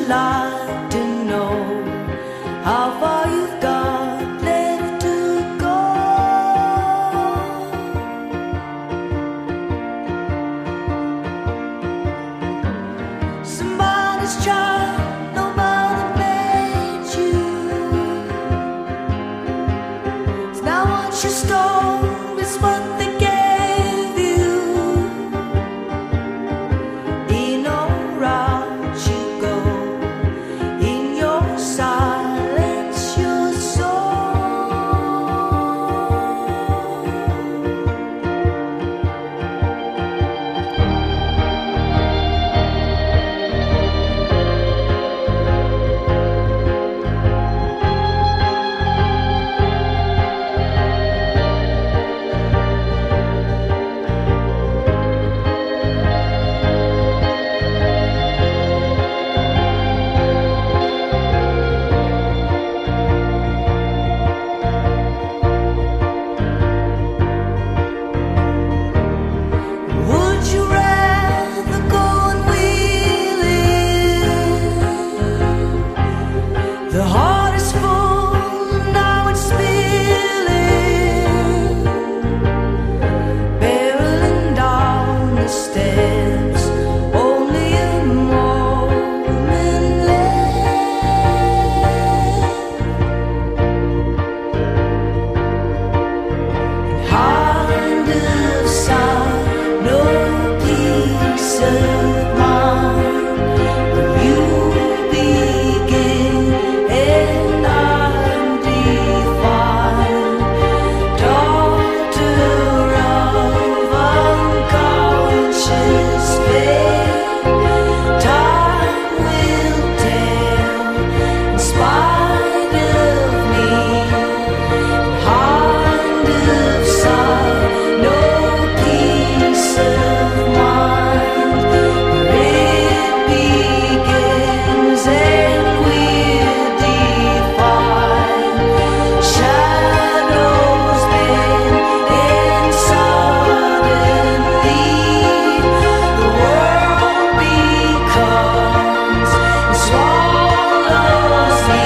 like to know how far you've got left to go. Somebody's child, nobody made you. It's not what you stole, it's what they gave you. In all route you go, in your silence, your would you rather go and wheel it? The heart is full, now it's spilling, barreling down the steps, only a moment left. Kind of sound, no peace of mind. When you begin and I'm defined, daughter of unconscious fate, time will tell in spite of me. Kind of sight, no peace of mind. Where it begins and we're defined. Shadows bend and suddenly the world becomes and swallows me.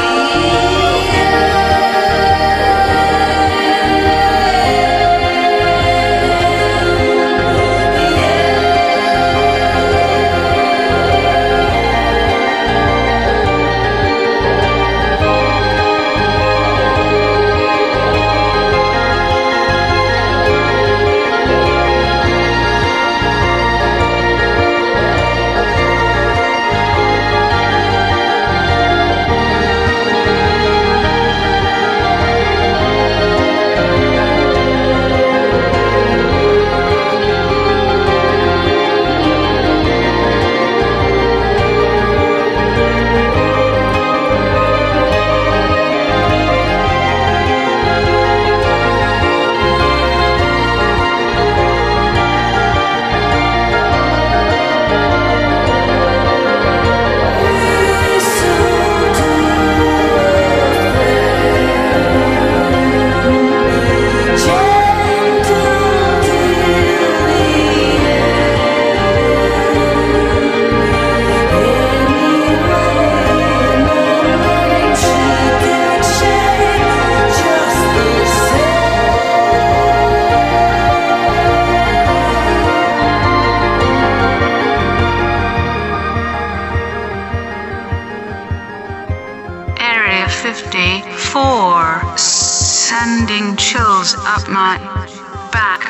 Area 54, sending chills up my back.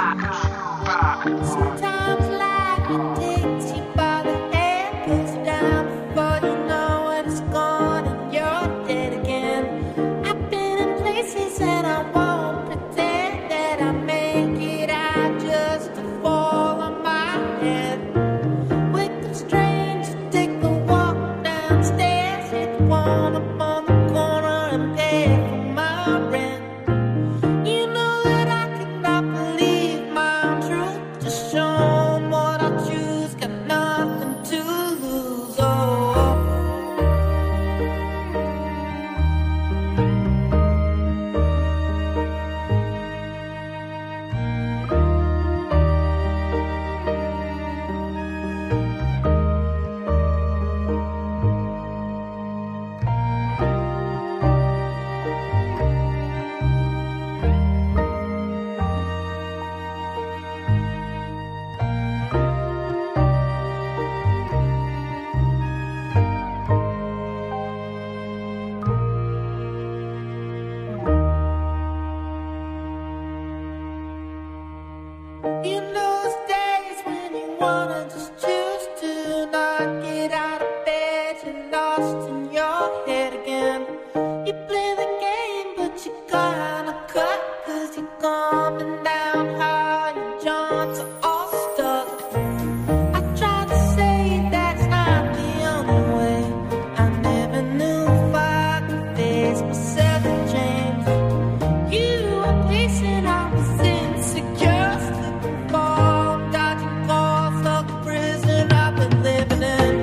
Sometimes life takes you by the hand, puts you down before you know it, it's gone and you're dead again. I've been in places and I won't pretend that I make it out just to fall on my head. Wicked strange to take a walk downstairs, hit one up on the corner and pay for my rent. You know that I could head again. You play the game, but you gotta cut, 'cause you're coming down hard, your joints are all stuck. I tried to say that's not the only way. I never knew if I could face myself and change. You were pacing, I was insecure, slipping, fall, dodging calls, stuck in prison I've been living in.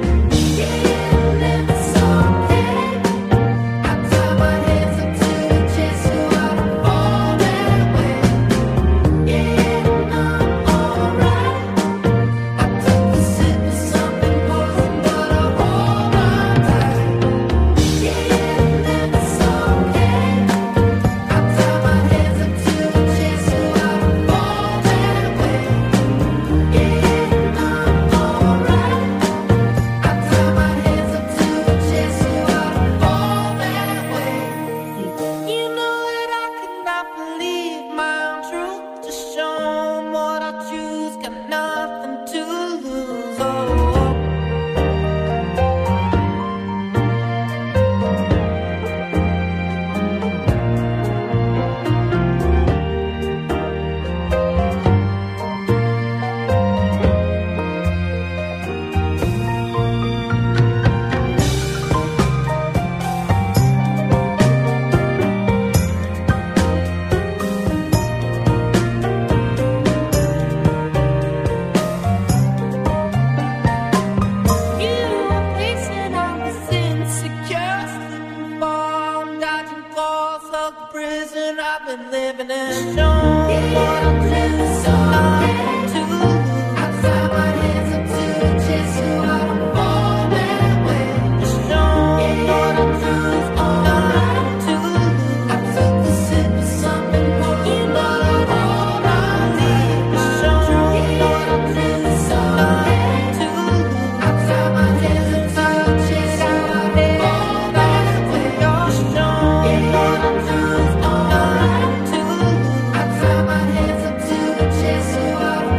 Prison I've been living in. Shown what I'm doing, so nothing to lose. I tie my hands up to the chest so I don't fall that way. Shown what I'm doing, so nothing to lose. I took a sip of something more, you know that all I need. Shown what I'm doing, so nothing to lose. I tie my hands up to the chest so I don't fall that way. Shown what I'm doing. I tie my hands up to the chest so I don't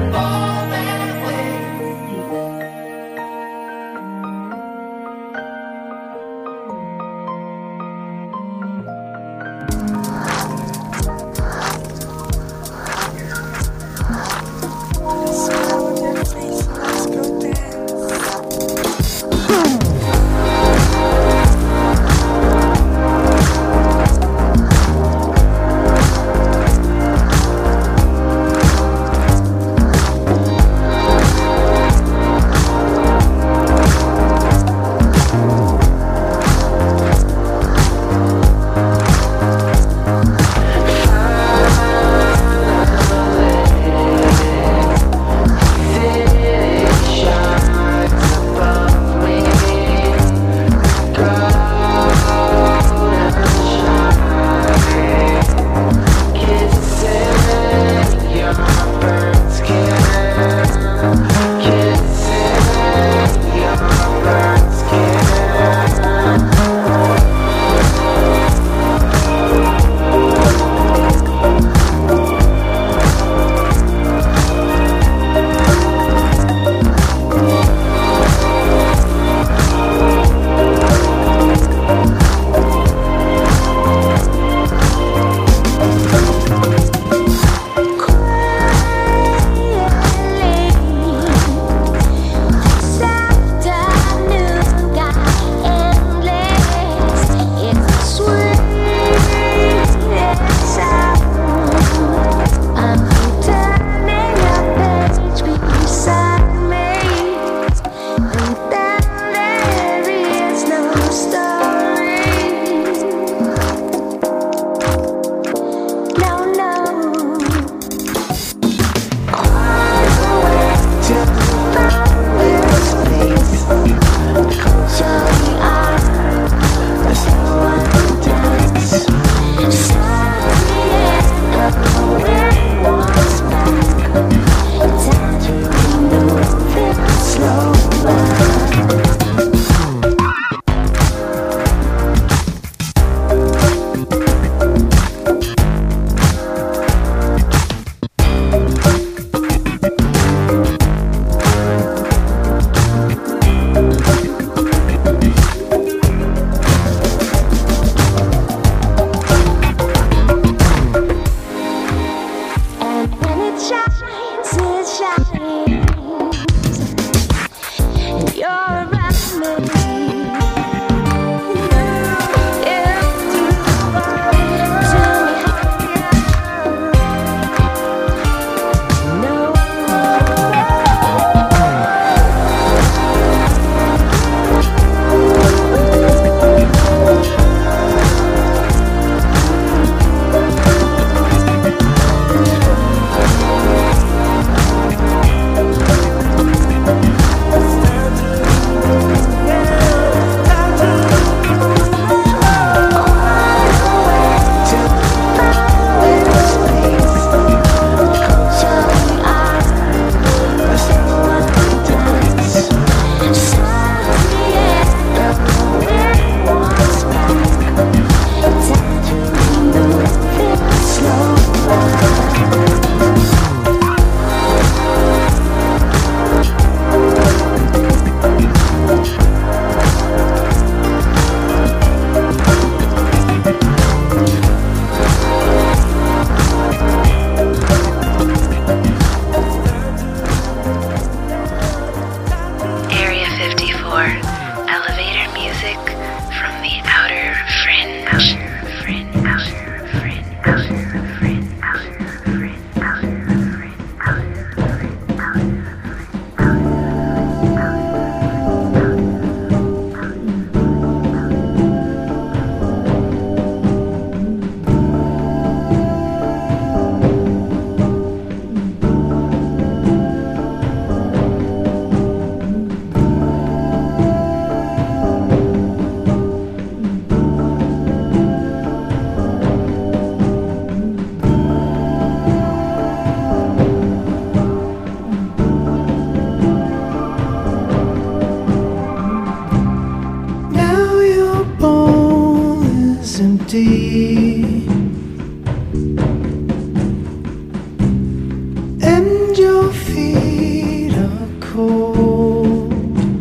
and your feet are cold,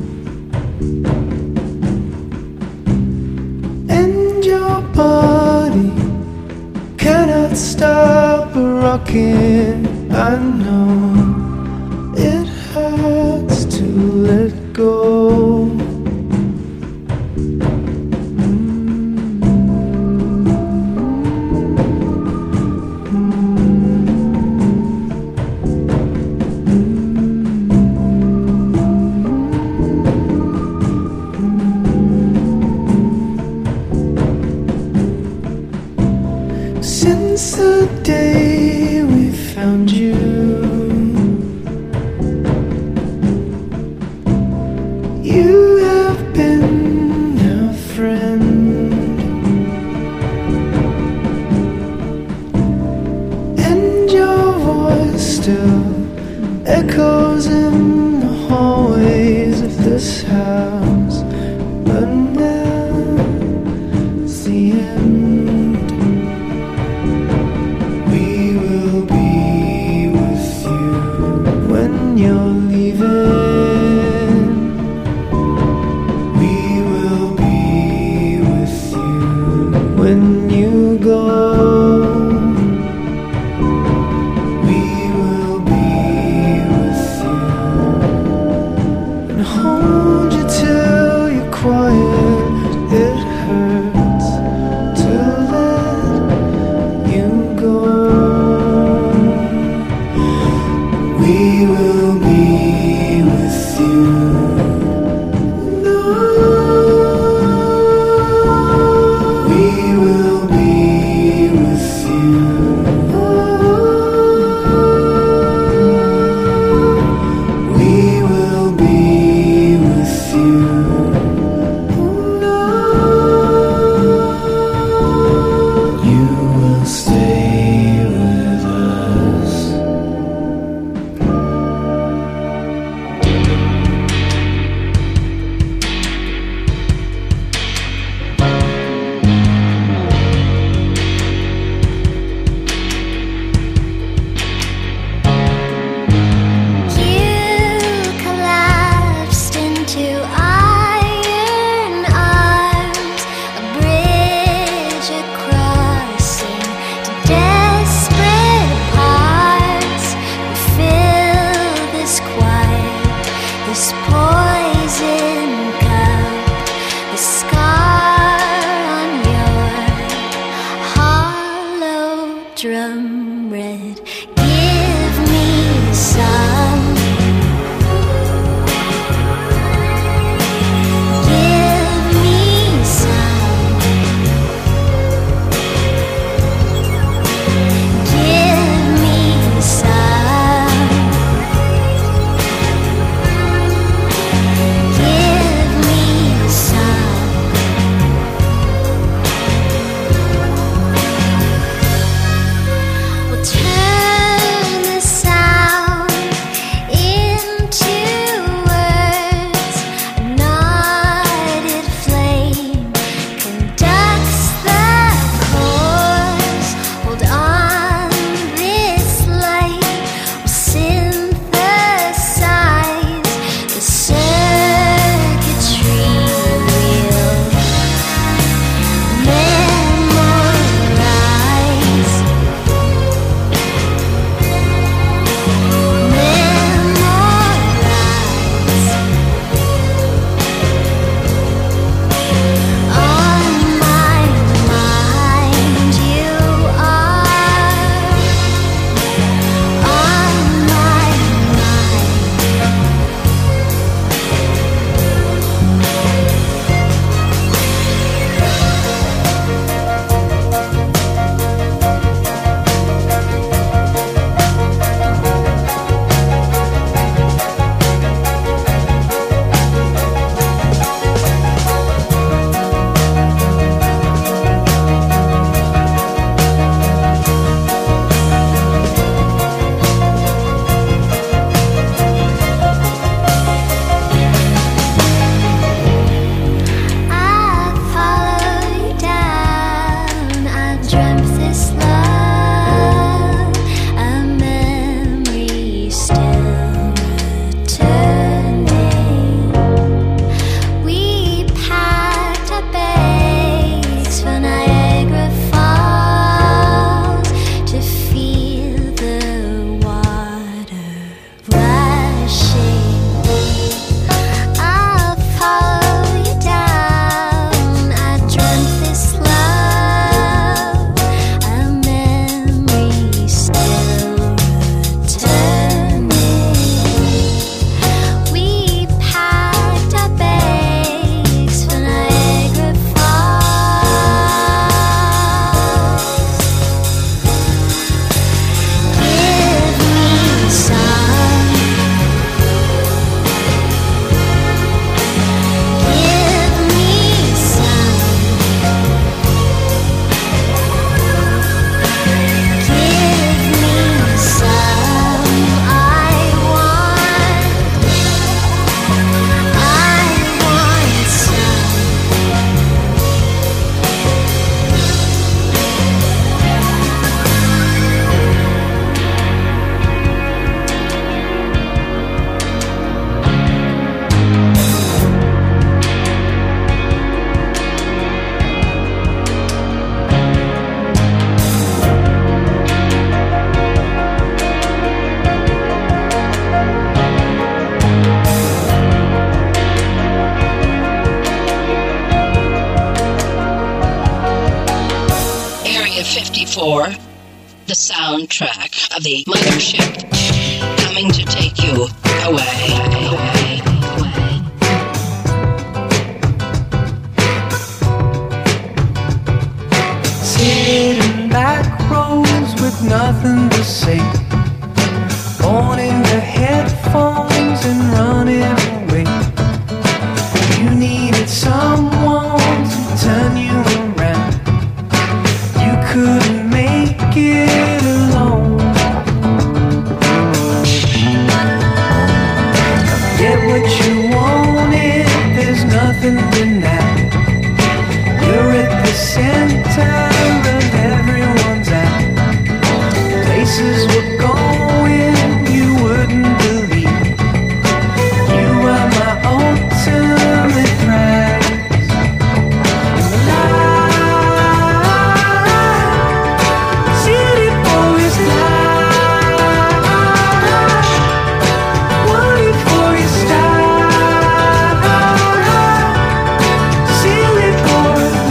and your body cannot stop rocking. I know it hurts to let go. Since the day we found you, you have been our friend, and your voice still echoes in the hallways of this house. But now it's the end. You're leaving, we will be with you. When you go, we will be with you and hold you till you're quiet. It hurts to let you go. We will be with you. No, we will be with you. We will be with you. No, you will stay with us. This poison cup, the scar on your hollow drum red. Give me some. Give me some. Give me some. Give me some. 54, the soundtrack of the mothership coming to take you away. Sitting back rows with nothing to say, born into headphones and running away. You needed someone to turn you around. You couldn't make it alone. Get what you wanted, there's nothing denied. You're at the center of everyone's eye. Places we're going you wouldn't believe. You are my ultimate prize. City boys lie, wanting for your style. Silly boy,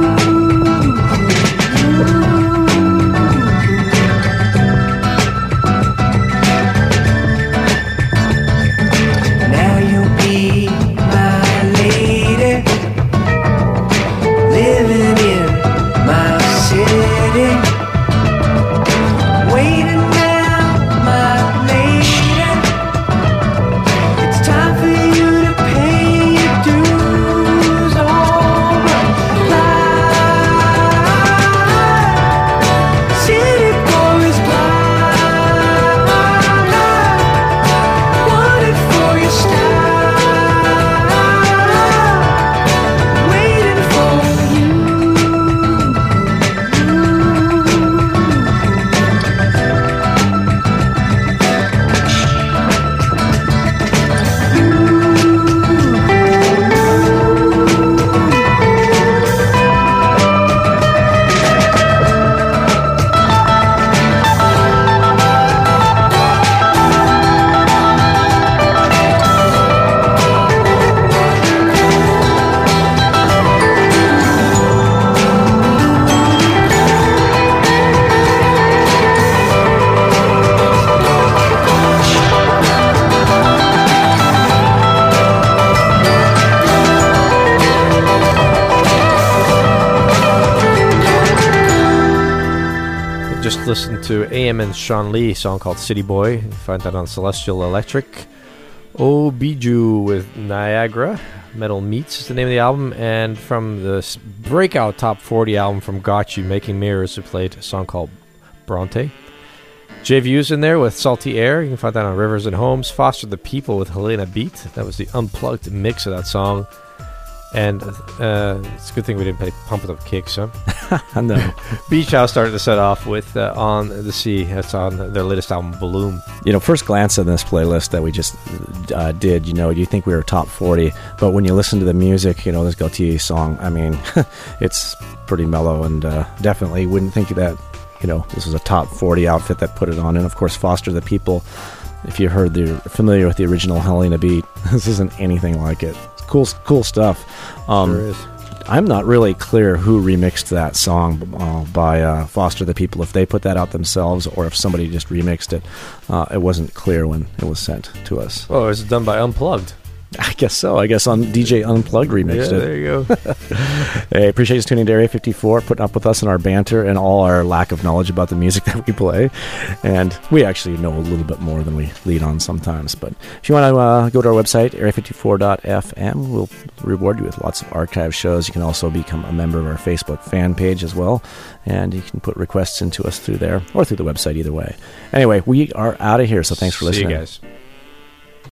now you'll be my lady, living in my city, waiting now, my lady. It's time for you to pay your dues. Alright, city boys blind, wanted for your style, waiting for you. Just listened to AM and Sean Lee, a song called City Boy. You find that on Celestial Electric. Obiju with Niagara. Metal Meats is the name of the album. And from the breakout top 40 album from Got You, Making Mirrors, who played a song called Bronte. JVU's in there with Salty Air. You can find that on Rivers and Homes. Foster the People with Helena Beat. That was the unplugged mix of that song. And it's a good thing we didn't play Pump It Up Kicks, huh? No. Beach House started to set off with On the Sea. That's on their latest album, Bloom. You know, first glance at this playlist that we just did, you think we were top 40, but when you listen to the music, this Gaultier song, I mean, it's pretty mellow, and definitely wouldn't think that, this was a top 40 outfit that put it on. And of course, Foster the People, if you're familiar with the original Helena Beat, this isn't anything like it. Cool stuff. Sure is. I'm not really clear who remixed that song by Foster the People, if they put that out themselves or if somebody just remixed it. It wasn't clear when it was sent to us. Oh, it was done by Unplugged. I guess so. I guess on DJ Unplugged remixed it. There you go. Hey, appreciate you tuning to Area 54, putting up with us in our banter and all our lack of knowledge about the music that we play. And we actually know a little bit more than we lead on sometimes. But if you want to go to our website, area54.fm, we'll reward you with lots of archive shows. You can also become a member of our Facebook fan page as well. And you can put requests into us through there or through the website, either way. Anyway, we are out of here, so thanks for listening. See you guys.